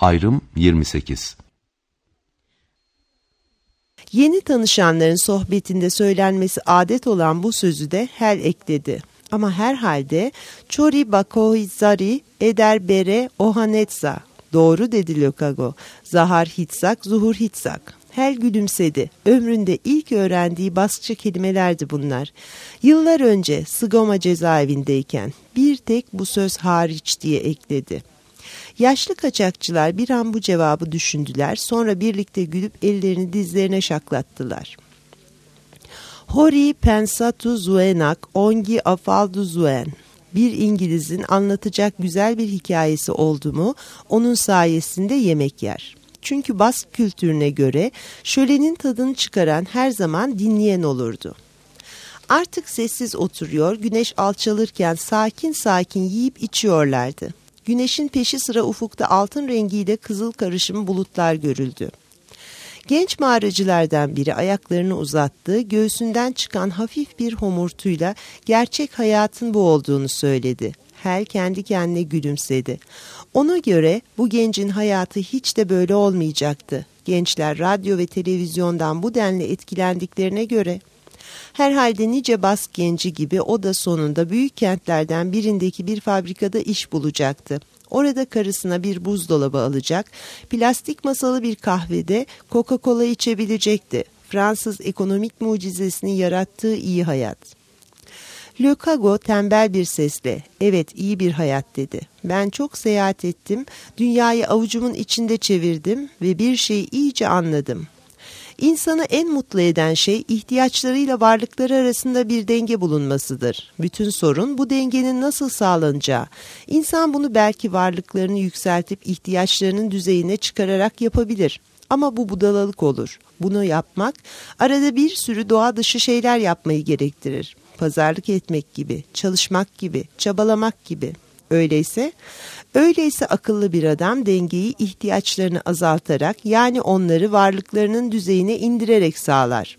Ayrım 28. Yeni tanışanların sohbetinde söylenmesi adet olan bu sözü de Hel ekledi. Ama herhalde Chori bakohizari eder bere ohanetsa. Doğru dedi Lökago. Zahar hitsak, zuhur hitsak. Hel gülümsedi. Ömründe ilk öğrendiği Baskça kelimelerdi bunlar. Yıllar önce Sigoma cezaevindeyken bir tek bu söz hariç diye ekledi. Yaşlı kaçakçılar bir an bu cevabı düşündüler, sonra birlikte gülüp ellerini dizlerine şaklattılar. Hori pensatu zuenak ongi afaldu zuen. Bir İngiliz'in anlatacak güzel bir hikayesi oldu mu, onun sayesinde yemek yer. Çünkü Bask kültürüne göre şölenin tadını çıkaran her zaman dinleyen olurdu. Artık sessiz oturuyor, güneş alçalırken sakin sakin yiyip içiyorlardı. Güneşin peşi sıra ufukta altın rengiyle kızıl karışımı bulutlar görüldü. Genç mağaracılardan biri ayaklarını uzattı, göğsünden çıkan hafif bir homurtuyla gerçek hayatın bu olduğunu söyledi. Hel kendi kendine gülümsedi. Ona göre bu gencin hayatı hiç de böyle olmayacaktı. Gençler radyo ve televizyondan bu denli etkilendiklerine göre. Herhalde nice Bask genci gibi o da sonunda büyük kentlerden birindeki bir fabrikada iş bulacaktı. Orada karısına bir buzdolabı alacak, plastik masalı bir kahvede Coca-Cola içebilecekti. Fransız ekonomik mucizesini yarattığı iyi hayat. Lökago tembel bir sesle, "Evet, iyi bir hayat," dedi. "Ben çok seyahat ettim, dünyayı avucumun içinde çevirdim ve bir şeyi iyice anladım. İnsanı en mutlu eden şey ihtiyaçlarıyla varlıkları arasında bir denge bulunmasıdır. Bütün sorun bu dengenin nasıl sağlanacağı. İnsan bunu belki varlıklarını yükseltip ihtiyaçlarının düzeyine çıkararak yapabilir. Ama bu budalalık olur. Bunu yapmak arada bir sürü doğa dışı şeyler yapmayı gerektirir. Pazarlık etmek gibi, çalışmak gibi, çabalamak gibi. Öyleyse akıllı bir adam dengeyi ihtiyaçlarını azaltarak, yani onları varlıklarının düzeyine indirerek sağlar.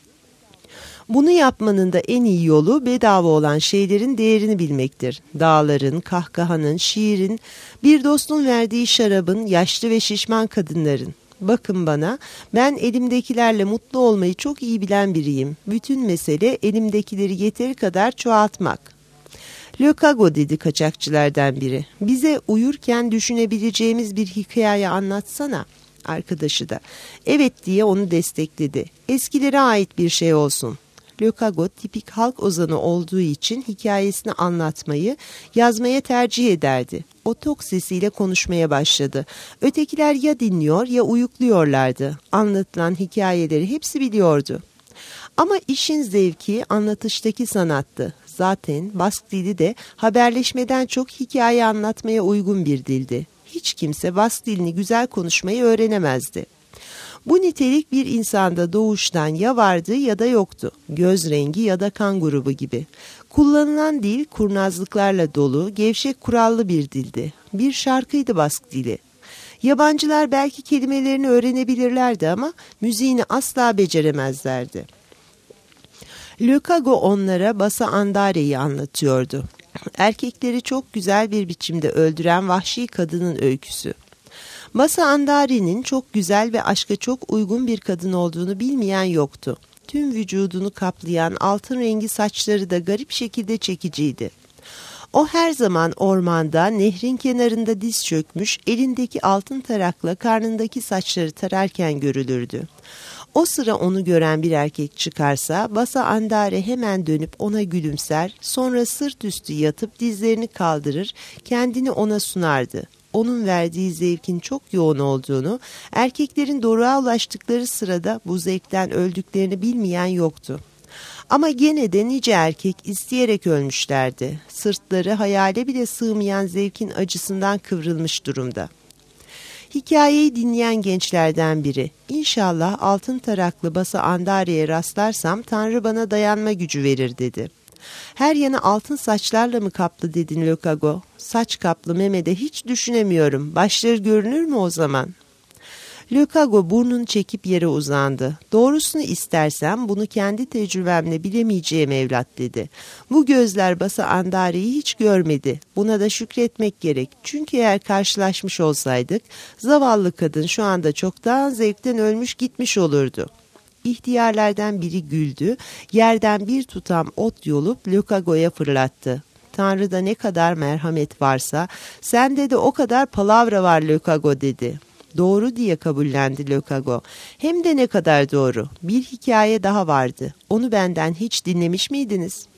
Bunu yapmanın da en iyi yolu bedava olan şeylerin değerini bilmektir. Dağların, kahkahanın, şiirin, bir dostun verdiği şarabın, yaşlı ve şişman kadınların. Bakın bana, ben elimdekilerle mutlu olmayı çok iyi bilen biriyim. Bütün mesele elimdekileri yeteri kadar çoğaltmak." "Lökago," dedi kaçakçılardan biri, "bize uyurken düşünebileceğimiz bir hikaye anlatsana." Arkadaşı da "Evet," diye onu destekledi. "Eskilere ait bir şey olsun." Lökago tipik halk ozanı olduğu için hikayesini anlatmayı, yazmaya tercih ederdi. O tok sesiyle konuşmaya başladı. Ötekiler ya dinliyor ya uyukluyorlardı. Anlatılan hikayeleri hepsi biliyordu. Ama işin zevki anlatıştaki sanattı. Zaten Bask dili de haberleşmeden çok hikaye anlatmaya uygun bir dildi. Hiç kimse Bask dilini güzel konuşmayı öğrenemezdi. Bu nitelik bir insanda doğuştan ya vardı ya da yoktu. Göz rengi ya da kan grubu gibi. Kullanılan dil kurnazlıklarla dolu, gevşek kurallı bir dildi. Bir şarkıydı Bask dili. Yabancılar belki kelimelerini öğrenebilirlerdi ama müziğini asla beceremezlerdi. Lökago onlara Basa Andare'yi anlatıyordu. Erkekleri çok güzel bir biçimde öldüren vahşi kadının öyküsü. Basa Andare'nin çok güzel ve aşka çok uygun bir kadın olduğunu bilmeyen yoktu. Tüm vücudunu kaplayan altın rengi saçları da garip şekilde çekiciydi. O her zaman ormanda, nehrin kenarında diz çökmüş, elindeki altın tarakla karnındaki saçları tararken görülürdü. O sıra onu gören bir erkek çıkarsa Basa Andare hemen dönüp ona gülümser, sonra sırt üstü yatıp dizlerini kaldırır, kendini ona sunardı. Onun verdiği zevkin çok yoğun olduğunu, erkeklerin doruğa ulaştıkları sırada bu zevkten öldüklerini bilmeyen yoktu. Ama gene de nice erkek isteyerek ölmüşlerdi. Sırtları hayale bile sığmayan zevkin acısından kıvrılmış durumda. Hikayeyi dinleyen gençlerden biri, "İnşallah altın taraklı Basa Andare'ye rastlarsam Tanrı bana dayanma gücü verir," dedi. "Her yanı altın saçlarla mı kaplı?" dedin Lökago. "Saç kaplı Mehmet'e hiç düşünemiyorum. Başları görünür mü o zaman?" Leukago burnunu çekip yere uzandı. Doğrusunu istersen bunu kendi tecrübemle bilemeyeceğim evlat dedi. Bu gözler Basa Andare'yi hiç görmedi. Buna da şükretmek gerek. Çünkü eğer karşılaşmış olsaydık zavallı kadın şu anda çoktan zevkten ölmüş gitmiş olurdu. İhtiyarlardan biri güldü, yerden bir tutam ot yolup Leukago'ya fırlattı. Tanrı'da ne kadar merhamet varsa sende de o kadar palavra var Leukago dedi. Doğru diye kabullendi Leukago. Hem de ne kadar doğru. Bir hikaye daha vardı. Onu benden hiç dinlemiş miydiniz?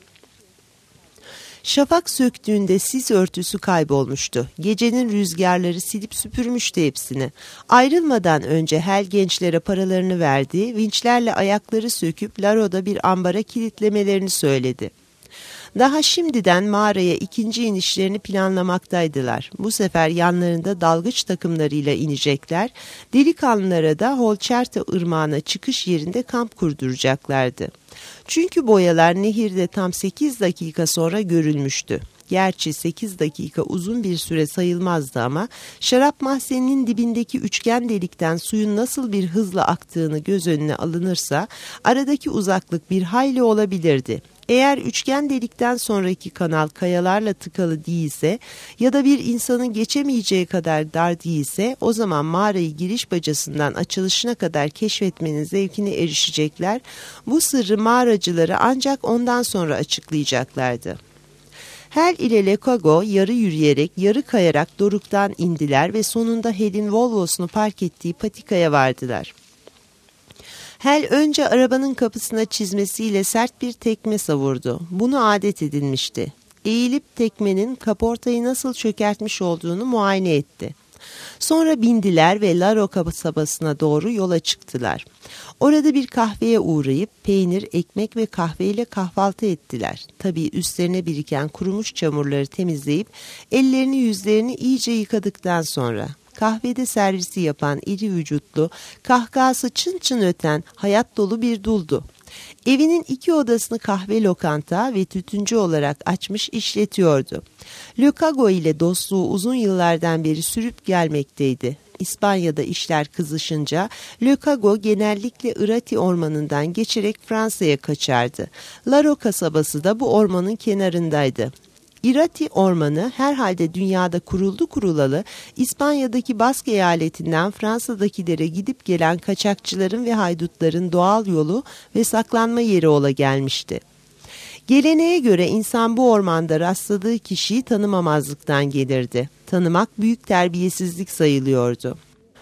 Şafak söktüğünde sis örtüsü kaybolmuştu. Gecenin rüzgarları silip süpürmüştü hepsini. Ayrılmadan önce Hel gençlere paralarını verdi, vinçlerle ayakları söküp Laro'da bir ambara kilitlemelerini söyledi. Daha şimdiden mağaraya ikinci inişlerini planlamaktaydılar. Bu sefer yanlarında dalgıç takımlarıyla inecekler, delikanlılara da Holçerta Irmağı'na çıkış yerinde kamp kurduracaklardı. Çünkü boyalar nehirde tam 8 dakika sonra görülmüştü. Gerçi 8 dakika uzun bir süre sayılmazdı ama şarap mahzeninin dibindeki üçgen delikten suyun nasıl bir hızla aktığını göz önüne alınırsa aradaki uzaklık bir hayli olabilirdi. Eğer üçgen delikten sonraki kanal kayalarla tıkalı değilse ya da bir insanın geçemeyeceği kadar dar değilse o zaman mağarayı giriş bacasından açılışına kadar keşfetmenin zevkine erişecekler. Bu sırrı mağaracılara ancak ondan sonra açıklayacaklardı. Hel ile Leukago yarı yürüyerek yarı kayarak doruktan indiler ve sonunda Hel'in Volvo'sunu park ettiği patikaya vardılar. Hel önce arabanın kapısına çizmesiyle sert bir tekme savurdu. Bunu adet edinmişti. Eğilip tekmenin kaportayı nasıl çökertmiş olduğunu muayene etti. Sonra bindiler ve Laro kasabasına doğru yola çıktılar. Orada bir kahveye uğrayıp peynir, ekmek ve kahveyle kahvaltı ettiler. Tabii üstlerine biriken kurumuş çamurları temizleyip ellerini yüzlerini iyice yıkadıktan sonra. Kahvede servisi yapan iri vücutlu, kahkahası çın çın öten, hayat dolu bir duldu. Evinin 2 odasını kahve lokanta ve tütüncü olarak açmış işletiyordu. Leukago ile dostluğu uzun yıllardan beri sürüp gelmekteydi. İspanya'da işler kızışınca Leukago genellikle Irati ormanından geçerek Fransa'ya kaçardı. Laro kasabası da bu ormanın kenarındaydı. Irati ormanı herhalde dünyada kuruldu kurulalı İspanya'daki Bask eyaletinden Fransa'dakilere gidip gelen kaçakçıların ve haydutların doğal yolu ve saklanma yeri ola gelmişti. Geleneğe göre insan bu ormanda rastladığı kişiyi tanımamazlıktan gelirdi. Tanımak büyük terbiyesizlik sayılıyordu.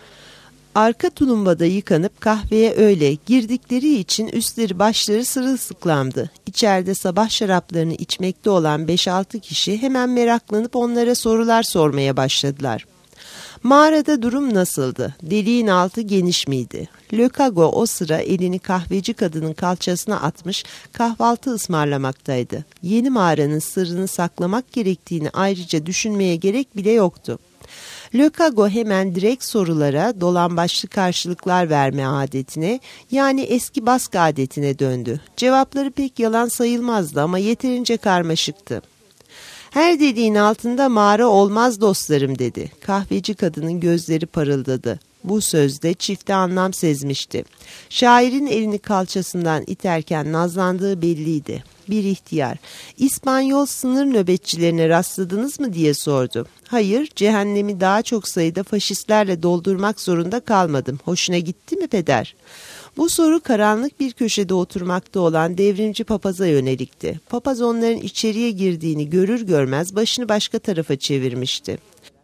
Arka tulumbada yıkanıp kahveye öyle girdikleri için üstleri başları sırılsıklamdı. İçeride sabah şaraplarını içmekte olan 5-6 kişi hemen meraklanıp onlara sorular sormaya başladılar. Mağarada durum nasıldı? Deliğin altı geniş miydi? Leukago o sıra elini kahveci kadının kalçasına atmış kahvaltı ısmarlamaktaydı. Yeni mağaranın sırrını saklamak gerektiğini ayrıca düşünmeye gerek bile yoktu. Leukago hemen direkt sorulara dolambaçlı karşılıklar verme adetine, yani eski Bask adetine döndü. Cevapları pek yalan sayılmazdı ama yeterince karmaşıktı. Her dediğin altında mağara olmaz dostlarım dedi. Kahveci kadının gözleri parıldadı. Bu sözde çifte anlam sezmişti. Şairin elini kalçasından iterken nazlandığı belliydi. Bir ihtiyar, İspanyol sınır nöbetçilerine rastladınız mı diye sordu. Hayır, cehennemi daha çok sayıda faşistlerle doldurmak zorunda kalmadım. Hoşuna gitti mi peder? Bu soru karanlık bir köşede oturmakta olan devrimci papaza yönelikti. Papaz onların içeriye girdiğini görür görmez başını başka tarafa çevirmişti.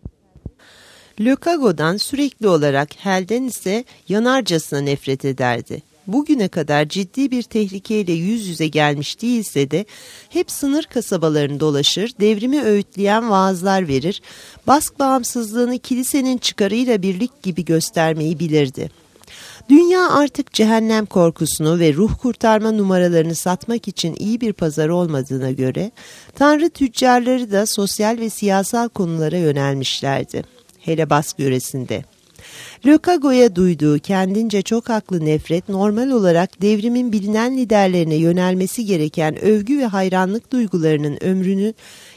Leukago'dan sürekli olarak Hel'den ise yanarcasına nefret ederdi. Bugüne kadar ciddi bir tehlikeyle yüz yüze gelmiş değilse de hep sınır kasabalarını dolaşır, devrimi öğütleyen vaazlar verir, Bask bağımsızlığını kilisenin çıkarıyla birlik gibi göstermeyi bilirdi. Dünya artık cehennem korkusunu ve ruh kurtarma numaralarını satmak için iyi bir pazar olmadığına göre Tanrı tüccarları da sosyal ve siyasal konulara yönelmişlerdi. Hele Bask yöresinde. Leukago'ya duyduğu kendince çok haklı nefret normal olarak devrimin bilinen liderlerine yönelmesi gereken övgü ve hayranlık duygularının ömrünün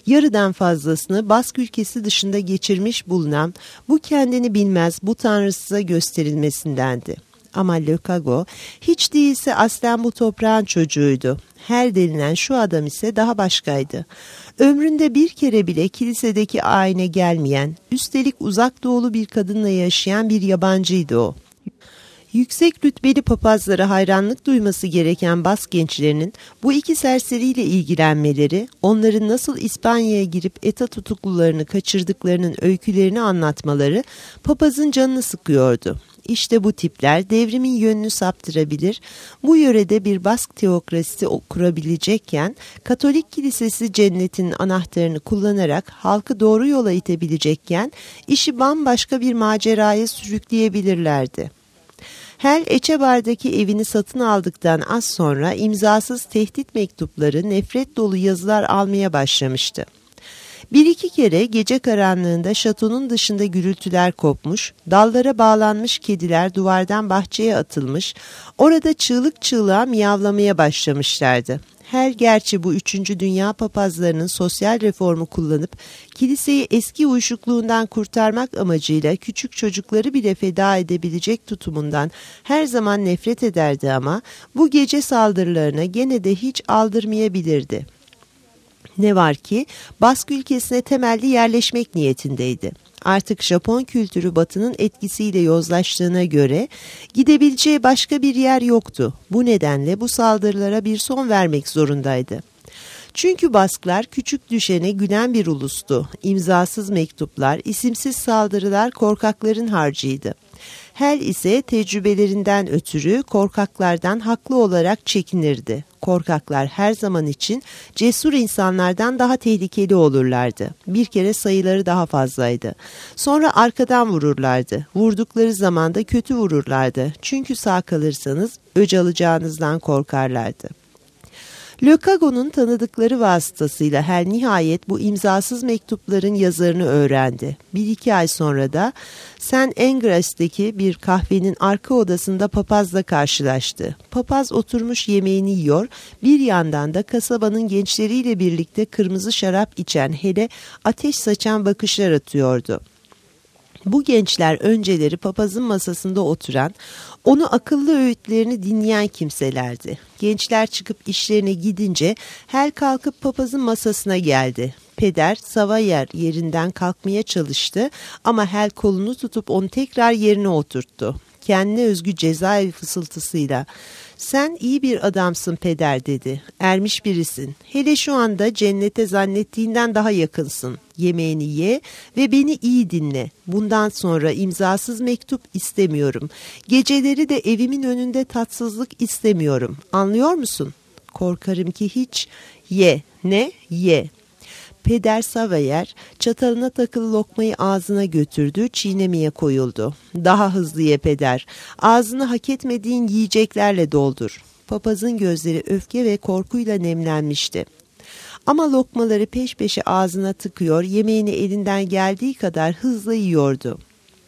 Yarıdan fazlasını Bask ülkesi dışında geçirmiş bulunan bu kendini bilmez bu tanrısıza gösterilmesindendi. Ama Locago hiç değilse aslen bu toprağın çocuğuydu. Hel denilen şu adam ise daha başkaydı. Ömründe bir kere bile kilisedeki ayine gelmeyen, üstelik uzak doğulu bir kadınla yaşayan bir yabancıydı o. Yüksek rütbeli papazlara hayranlık duyması gereken Bask gençlerinin bu iki serseriyle ilgilenmeleri, onların nasıl İspanya'ya girip ETA tutuklularını kaçırdıklarının öykülerini anlatmaları papazın canını sıkıyordu. İşte bu tipler devrimin yönünü saptırabilir, bu yörede bir Bask teokrasisi kurabilecekken, Katolik kilisesi cennetin anahtarını kullanarak halkı doğru yola itebilecekken, işi bambaşka bir maceraya sürükleyebilirlerdi. Hel, Echebar'daki evini satın aldıktan az sonra imzasız tehdit mektupları, nefret dolu yazılar almaya başlamıştı. Bir iki kere gece karanlığında şatonun dışında gürültüler kopmuş, dallara bağlanmış kediler duvardan bahçeye atılmış, orada çığlık çığlığa miyavlamaya başlamışlardı. Hel gerçi bu 3. Dünya papazlarının sosyal reformu kullanıp kiliseyi eski uyuşukluğundan kurtarmak amacıyla küçük çocukları bile feda edebilecek tutumundan her zaman nefret ederdi ama bu gece saldırılarına gene de hiç aldırmayabilirdi. Ne var ki Bask ülkesine temelli yerleşmek niyetindeydi. Artık Japon kültürü Batı'nın etkisiyle yozlaştığına göre gidebileceği başka bir yer yoktu. Bu nedenle bu saldırılara bir son vermek zorundaydı. Çünkü Basklar küçük düşene gülen bir ulustu. İmzasız mektuplar, isimsiz saldırılar korkakların harcıydı. Hel ise tecrübelerinden ötürü korkaklardan haklı olarak çekinirdi. Korkaklar her zaman için cesur insanlardan daha tehlikeli olurlardı. Bir kere sayıları daha fazlaydı. Sonra arkadan vururlardı. Vurdukları zaman da kötü vururlardı. Çünkü sağ kalırsanız öc alacağınızdan korkarlardı. Locago'nun tanıdıkları vasıtasıyla Hel nihayet bu imzasız mektupların yazarını öğrendi. 1-2 ay sonra da St. Engras'taki bir kahvenin arka odasında papazla karşılaştı. Papaz oturmuş yemeğini yiyor, bir yandan da kasabanın gençleriyle birlikte kırmızı şarap içen Hel'e ateş saçan bakışlar atıyordu. Bu gençler önceleri papazın masasında oturan, onu akıllı öğütlerini dinleyen kimselerdi. Gençler çıkıp işlerine gidince Hel kalkıp papazın masasına geldi. Peder Savayer yerinden kalkmaya çalıştı ama Hel kolunu tutup onu tekrar yerine oturttu. Kendine özgü cezaevi fısıltısıyla "Sen iyi bir adamsın peder" dedi. "Ermiş birisin. Hele şu anda cennete zannettiğinden daha yakınsın. Yemeğini ye ve beni iyi dinle. Bundan sonra imzasız mektup istemiyorum. Geceleri de evimin önünde tatsızlık istemiyorum. Anlıyor musun? Korkarım ki hiç. Ye. Ne? Ye." Peder Savayer çatalına takılı lokmayı ağzına götürdü, çiğnemeye koyuldu. "Daha hızlı ye peder. Ağzını hak etmediğin yiyeceklerle doldur." Papazın gözleri öfke ve korkuyla nemlenmişti. Ama lokmaları peş peşe ağzına tıkıyor, yemeğini elinden geldiği kadar hızla yiyordu.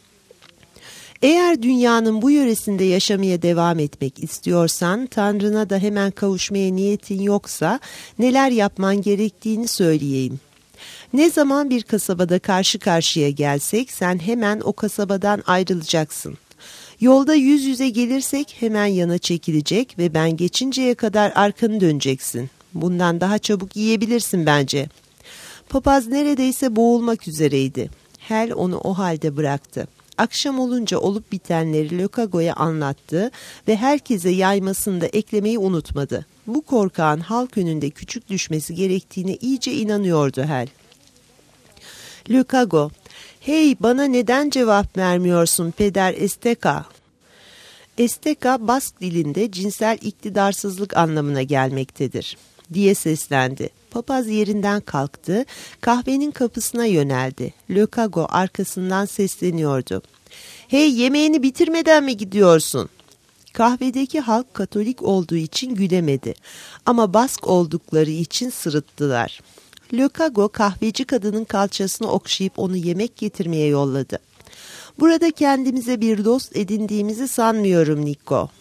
"Eğer dünyanın bu yöresinde yaşamaya devam etmek istiyorsan, Tanrı'na da hemen kavuşmaya niyetin yoksa neler yapman gerektiğini söyleyeyim. Ne zaman bir kasabada karşı karşıya gelsek sen hemen o kasabadan ayrılacaksın. Yolda yüz yüze gelirsek hemen yana çekilecek ve ben geçinceye kadar arkanı döneceksin. Bundan daha çabuk yiyebilirsin bence." Papaz neredeyse boğulmak üzereydi. Hel onu o halde bıraktı. Akşam olunca olup bitenleri Locago'ya anlattı ve herkese yaymasını da eklemeyi unutmadı. Bu korkağın halk önünde küçük düşmesi gerektiğine iyice inanıyordu Hel. Locago, "Hey, bana neden cevap vermiyorsun peder Esteka?" Esteka, Bask dilinde cinsel iktidarsızlık anlamına gelmektedir diye seslendi. Papaz yerinden kalktı, kahvenin kapısına yöneldi. Locago arkasından sesleniyordu. "Hey, yemeğini bitirmeden mi gidiyorsun?" Kahvedeki halk Katolik olduğu için gülemedi ama Bask oldukları için sırıttılar. Locago kahveci kadının kalçasını okşayıp onu yemek getirmeye yolladı. "Burada kendimize bir dost edindiğimizi sanmıyorum Niko.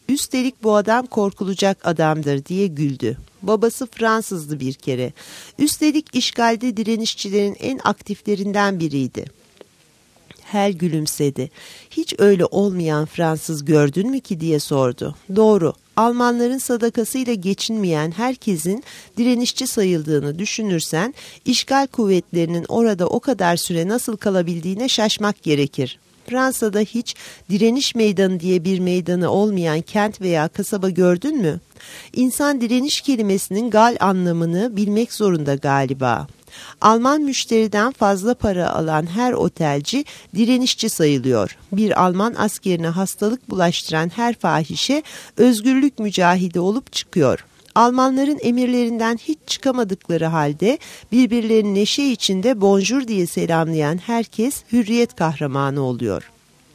Üstelik bu adam korkulacak adamdır diye güldü. Babası Fransızdı bir kere. Üstelik işgalde direnişçilerin en aktiflerinden biriydi. Hal gülümsedi. Hiç öyle olmayan Fransız gördün mü ki diye sordu. Doğru, Almanların sadakasıyla geçinmeyen herkesin direnişçi sayıldığını düşünürsen, işgal kuvvetlerinin orada o kadar süre nasıl kalabildiğine şaşmak gerekir. Fransa'da hiç direniş meydanı diye bir meydanı olmayan kent veya kasaba gördün mü? İnsan direniş kelimesinin gal anlamını bilmek zorunda galiba. Alman müşteriden fazla para alan her otelci direnişçi sayılıyor. Bir Alman askerine hastalık bulaştıran her fahişe özgürlük mücahidi olup çıkıyor. Almanların emirlerinden hiç çıkamadıkları halde birbirlerini neşe içinde bonjour diye selamlayan herkes hürriyet kahramanı oluyor.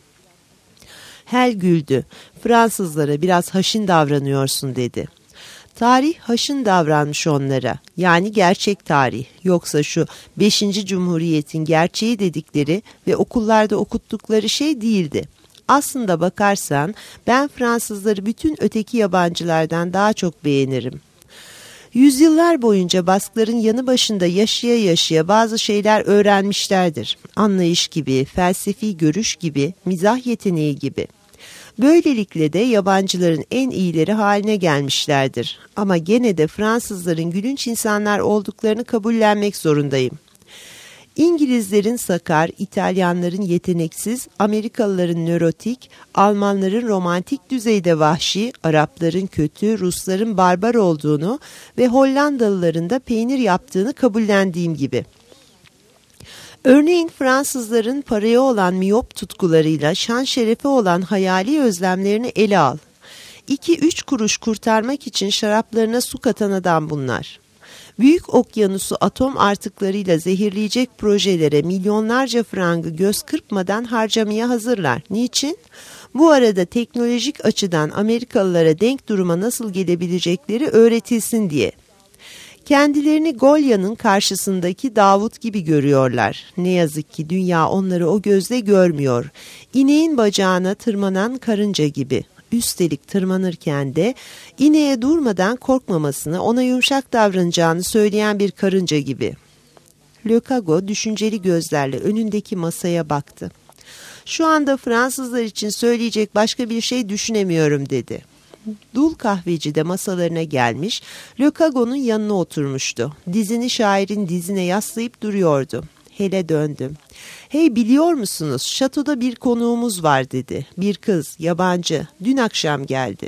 Hal güldü. Fransızlara biraz haşin davranıyorsun dedi. Tarih haşin davranmış onlara. Yani gerçek tarih. Yoksa şu 5. Cumhuriyet'in gerçeği dedikleri ve okullarda okuttukları şey değildi. Aslında bakarsan ben Fransızları bütün öteki yabancılardan daha çok beğenirim. Yüzyıllar boyunca baskların yanı başında yaşaya yaşaya bazı şeyler öğrenmişlerdir. Anlayış gibi, felsefi görüş gibi, mizah yeteneği gibi. Böylelikle de yabancıların en iyileri haline gelmişlerdir. Ama gene de Fransızların gülünç insanlar olduklarını kabullenmek zorundayım. İngilizlerin sakar, İtalyanların yeteneksiz, Amerikalıların nörotik, Almanların romantik düzeyde vahşi, Arapların kötü, Rusların barbar olduğunu ve Hollandalıların da peynir yaptığını kabullendiğim gibi. Örneğin Fransızların paraya olan miyop tutkularıyla şan şerefe olan hayali özlemlerini ele al. 2-3 kuruş kurtarmak için şaraplarına su katan adam bunlar. Büyük okyanusu atom artıklarıyla zehirleyecek projelere milyonlarca frangı göz kırpmadan harcamaya hazırlar. Niçin? Bu arada teknolojik açıdan Amerikalılara denk duruma nasıl gelebilecekleri öğretilsin diye. Kendilerini Golya'nın karşısındaki Davut gibi görüyorlar. Ne yazık ki dünya onları o gözle görmüyor. İneğin bacağına tırmanan karınca gibi. Üstelik tırmanırken de ineğe durmadan korkmamasını, ona yumuşak davranacağını söyleyen bir karınca gibi. Lecago düşünceli gözlerle önündeki masaya baktı. Şu anda Fransızlar için söyleyecek başka bir şey düşünemiyorum dedi. Dul kahveci de masalarına gelmiş, Lecago'nun yanına oturmuştu. Dizini şairin dizine yaslayıp duruyordu. Hele döndüm. Hey biliyor musunuz, şatoda bir konuğumuz var dedi. Bir kız, yabancı, dün akşam geldi.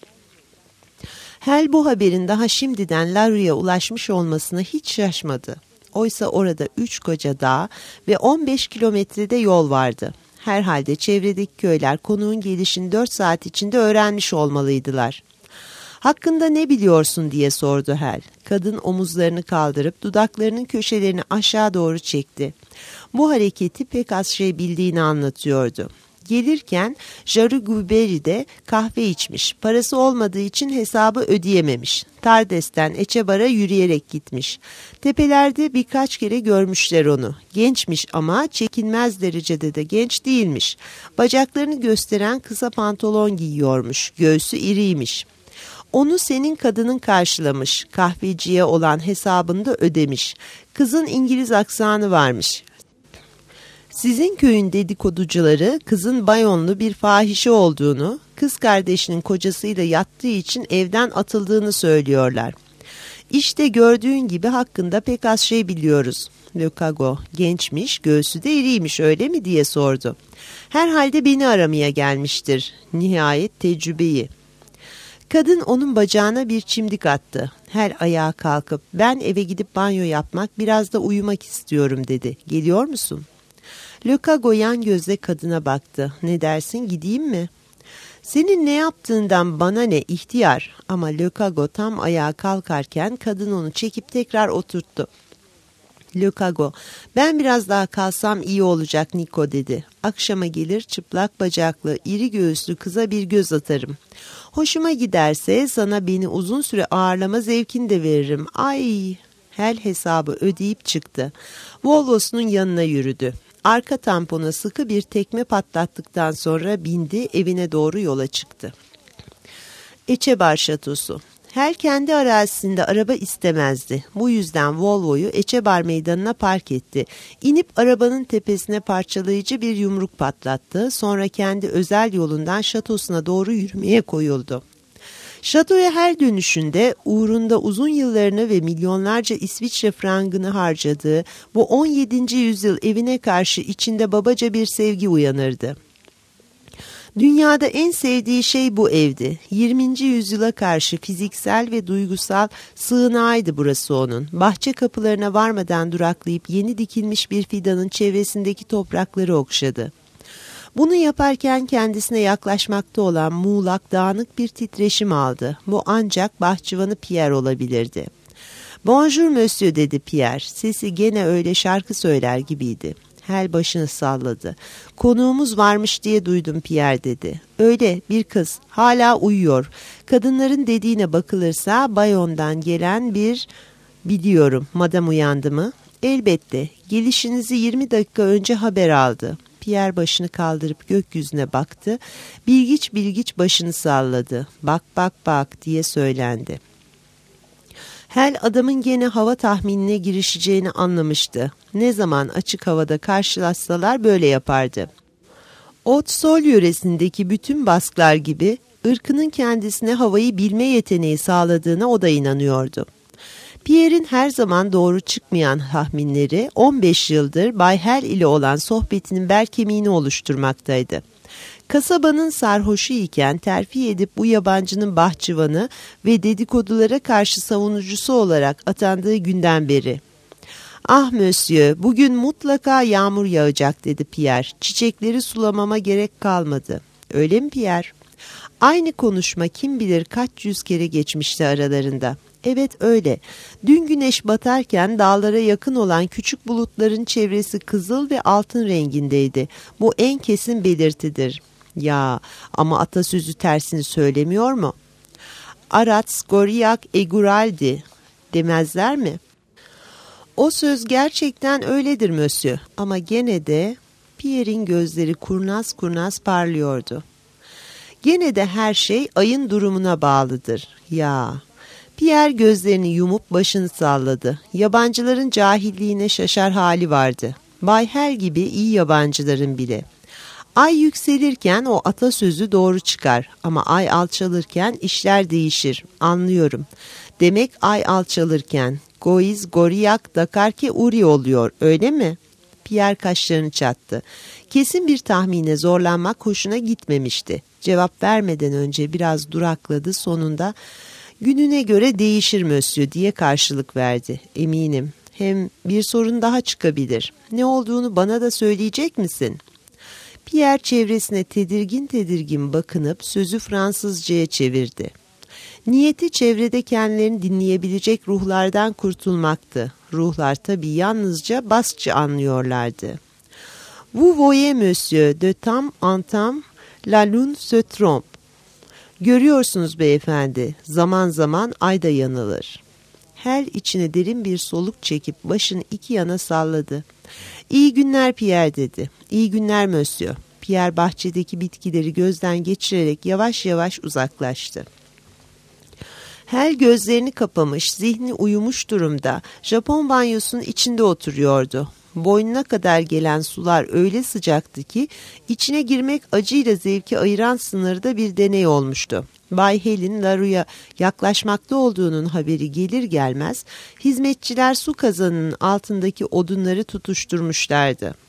Hal bu haberin daha şimdiden Larue'ya ulaşmış olmasına hiç şaşmadı. Oysa orada 3 koca dağ ve 15 kilometrede yol vardı. Herhalde çevredeki köyler konuğun gelişini 4 saat içinde öğrenmiş olmalıydılar. Hakkında ne biliyorsun diye sordu Hal. Kadın omuzlarını kaldırıp dudaklarının köşelerini aşağı doğru çekti. Bu hareketi pek az şey bildiğini anlatıyordu. Gelirken Jaru Guberi'de kahve içmiş. Parası olmadığı için hesabı ödeyememiş. Tardes'ten Eçebar'a yürüyerek gitmiş. Tepelerde birkaç kere görmüşler onu. Gençmiş ama çekinmez derecede de genç değilmiş. Bacaklarını gösteren kısa pantolon giyiyormuş. Göğsü iriymiş. Onu senin kadının karşılamış. Kahveciye olan hesabını da ödemiş. Kızın İngiliz aksanı varmış. Sizin köyün dedikoducuları kızın Bayonlu bir fahişe olduğunu, kız kardeşinin kocasıyla yattığı için evden atıldığını söylüyorlar. İşte gördüğün gibi hakkında pek az şey biliyoruz. Lecago gençmiş, göğsü de iriymiş öyle mi diye sordu. Herhalde beni aramaya gelmiştir. Nihayet tecrübeyi. Kadın onun bacağına bir çimdik attı. Her ayağa kalkıp ben eve gidip banyo yapmak, biraz da uyumak istiyorum dedi. Geliyor musun? Lecago yan gözle kadına baktı. Ne dersin, gideyim mi? Senin ne yaptığından bana ne ihtiyar. Ama Lecago tam ayağa kalkarken kadın onu çekip tekrar oturttu. Lecago, ben biraz daha kalsam iyi olacak Niko dedi. Akşama gelir çıplak bacaklı, iri göğüslü kıza bir göz atarım. Hoşuma giderse sana beni uzun süre ağırlama zevkini de veririm. Ay! Hal hesabı ödeyip çıktı. Volvo'sunun yanına yürüdü. Arka tampona sıkı bir tekme patlattıktan sonra bindi, evine doğru yola çıktı. Echebar Şatosu. Hel kendi arazisinde araba istemezdi. Bu yüzden Volvo'yu Echebar Meydanı'na park etti. İnip arabanın tepesine parçalayıcı bir yumruk patlattı. Sonra kendi özel yolundan şatosuna doğru yürümeye koyuldu. Şatoya her dönüşünde uğrunda uzun yıllarını ve milyonlarca İsviçre frangını harcadığı bu 17. yüzyıl evine karşı içinde babaca bir sevgi uyanırdı. Dünyada en sevdiği şey bu evdi. 20. yüzyıla karşı fiziksel ve duygusal sığınağıydı burası onun. Bahçe kapılarına varmadan duraklayıp yeni dikilmiş bir fidanın çevresindeki toprakları okşadı. Bunu yaparken kendisine yaklaşmakta olan muğlak, dağınık bir titreşim aldı. Bu ancak bahçıvanı Pierre olabilirdi. "Bonjour monsieur" dedi Pierre. Sesi gene öyle şarkı söyler gibiydi. Hel başını salladı. "Konuğumuz varmış diye duydum Pierre" dedi. "Öyle, bir kız. Hala uyuyor. Kadınların dediğine bakılırsa Bayon'dan gelen bir... Biliyorum, madam uyandı mı?" "Elbette. Gelişinizi 20 dakika önce haber aldı." Pierre başını kaldırıp gökyüzüne baktı. Bilgiç bilgiç başını salladı. "Bak bak bak" diye söylendi. Hel adamın gene hava tahminine girişeceğini anlamıştı. Ne zaman açık havada karşılaşsalar böyle yapardı. Haute-Sol yöresindeki bütün Basklar gibi ırkının kendisine havayı bilme yeteneği sağladığına o da inanıyordu. Pierre'in her zaman doğru çıkmayan tahminleri 15 yıldır Bay Hel ile olan sohbetinin berkemiğini oluşturmaktaydı. Kasabanın sarhoşu iken terfi edip bu yabancının bahçıvanı ve dedikodulara karşı savunucusu olarak atandığı günden beri. "Ah monsieur, bugün mutlaka yağmur yağacak" dedi Pierre. "Çiçekleri sulamama gerek kalmadı." "Öyle mi Pierre?" Aynı konuşma kim bilir kaç yüz kere geçmişti aralarında. Evet öyle. Dün güneş batarken dağlara yakın olan küçük bulutların çevresi kızıl ve altın rengindeydi. Bu en kesin belirtidir. Ya ama atasözü tersini söylemiyor mu? Arats goriak eguraldi demezler mi? O söz gerçekten öyledir monsieur. Ama gene de Pierre'in gözleri kurnaz kurnaz parlıyordu. Gene de her şey ayın durumuna bağlıdır. Ya... Pierre gözlerini yumup başını salladı. Yabancıların cahilliğine şaşar hali vardı. Bay Hel gibi iyi yabancıların bile. Ay yükselirken o atasözü doğru çıkar ama ay alçalırken işler değişir. Anlıyorum. Demek ay alçalırken goiz goriyak dakarke uri oluyor, öyle mi? Pierre kaşlarını çattı. Kesin bir tahmine zorlanmak hoşuna gitmemişti. Cevap vermeden önce biraz durakladı, sonunda "Gününe göre değişir monsieur" diye karşılık verdi. "Eminim. Hem bir sorun daha çıkabilir. Ne olduğunu bana da söyleyecek misin?" Pierre çevresine tedirgin tedirgin bakınıp sözü Fransızcaya çevirdi. Niyeti çevrede kendilerini dinleyebilecek ruhlardan kurtulmaktı. Ruhlar tabii yalnızca Baskça anlıyorlardı. "Vous voyez monsieur, de temps en temps la lune se trompe." "Görüyorsunuz beyefendi, zaman zaman ay da yanılır." Hel içine derin bir soluk çekip başını iki yana salladı. "İyi günler Pierre" dedi. "İyi günler monsieur." Pierre bahçedeki bitkileri gözden geçirerek yavaş yavaş uzaklaştı. Hel gözlerini kapamış, zihni uyumuş durumda Japon banyosunun içinde oturuyordu. Boynuna kadar gelen sular öyle sıcaktı ki içine girmek acıyla zevki ayıran sınırda bir deney olmuştu. Bay Hel'in Laru'ya yaklaşmakta olduğunun haberi gelir gelmez hizmetçiler su kazanının altındaki odunları tutuşturmuşlardı.